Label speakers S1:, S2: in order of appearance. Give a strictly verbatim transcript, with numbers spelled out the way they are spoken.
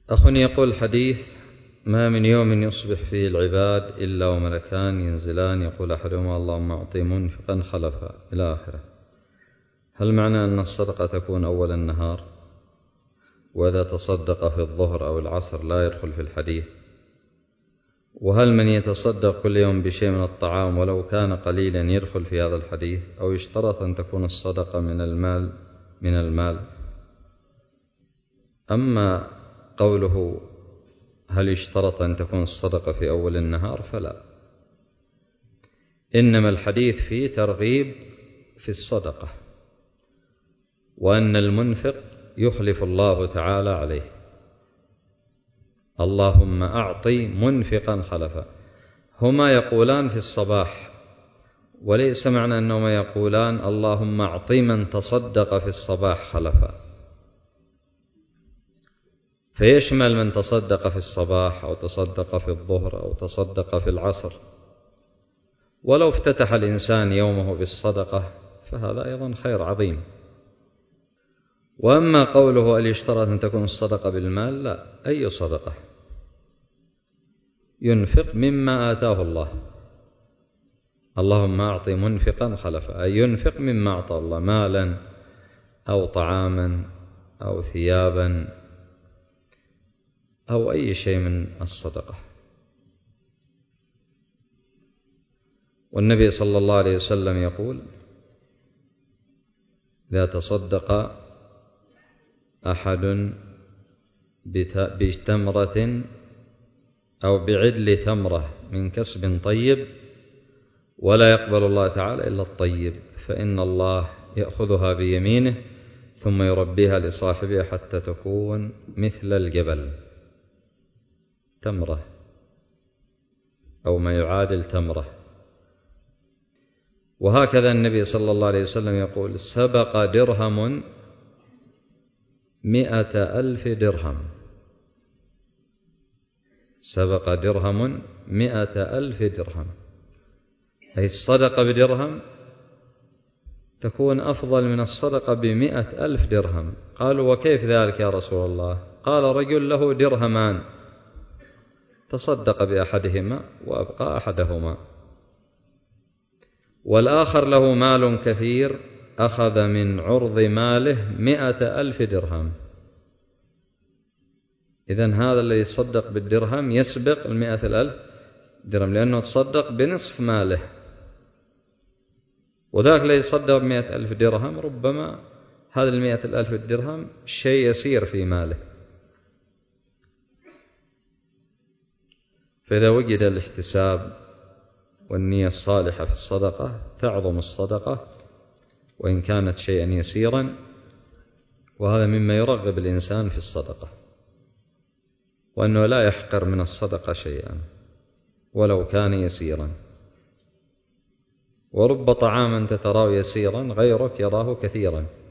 S1: أخ يقول حديث: ما من يوم يصبح فيه العباد إلا وملكان ينزلان يقول أحدهما اللهم أعطي منفقا خلفا إلى آخره. هل معنى أن الصدقة تكون أول النهار، وإذا تصدق في الظهر أو العصر لا يدخل في الحديث؟ وهل من يتصدق كل يوم بشيء من الطعام ولو كان قليلا يدخل في هذا الحديث، أو يشترط أن تكون الصدقة من المال من المال؟ أما قوله هل يشترط أن تكون الصدقة في أول النهار فلا، إنما الحديث فيه ترغيب في الصدقة، وأن المنفق يخلف الله تعالى عليه. اللهم أعطي منفقا خلفا، هما يقولان في الصباح، وليس معنى أنهما يقولان اللهم أعطي من تصدق في الصباح خلفا، فيشمل من تصدق في الصباح أو تصدق في الظهر أو تصدق في العصر. ولو افتتح الإنسان يومه بالصدقة فهذا أيضا خير عظيم. وأما قوله هل يشترط أن تكون الصدقة بالمال، لا، أي صدقة ينفق مما آتاه الله. اللهم أعطي منفقا خلفا، أي ينفق مما أعطى الله، مالا أو طعاما أو ثيابا أو أي شيء من الصدقة. والنبي صلى الله عليه وسلم يقول: إذا تصدق أحد بتمرة أو بعدل تمرة من كسب طيب ولا يقبل الله تعالى إلا الطيب، فإن الله يأخذها بيمينه ثم يربيها لصاحبها حتى تكون مثل الجبل، تمرة أو ما يعادل تمرة. وهكذا النبي صلى الله عليه وسلم يقول: سبق درهم مئة ألف درهم، سبق درهم مئة ألف درهم، أي الصدقة بدرهم تكون أفضل من الصدقة بمئة ألف درهم. قالوا: وكيف ذلك يا رسول الله؟ قال: رجل له درهمان تصدق بأحدهما وأبقى أحدهما، والآخر له مال كثير أخذ من عرض ماله مئة ألف درهم. إذن هذا الذي يصدق بالدرهم يسبق المئة الألف درهم، لأنه تصدق بنصف ماله، وذاك الذي يصدق بمئة ألف درهم ربما هذا المئة الألف درهم شيء يسير في ماله. فإذا وجد الاحتساب والنية الصالحة في الصدقة تعظم الصدقة وإن كانت شيئا يسيرا، وهذا مما يرغب الإنسان في الصدقة، وأنه لا يحقر من الصدقة شيئا ولو كان يسيرا. ورب طعام أنت تراه يسيرا غيرك يراه كثيرا.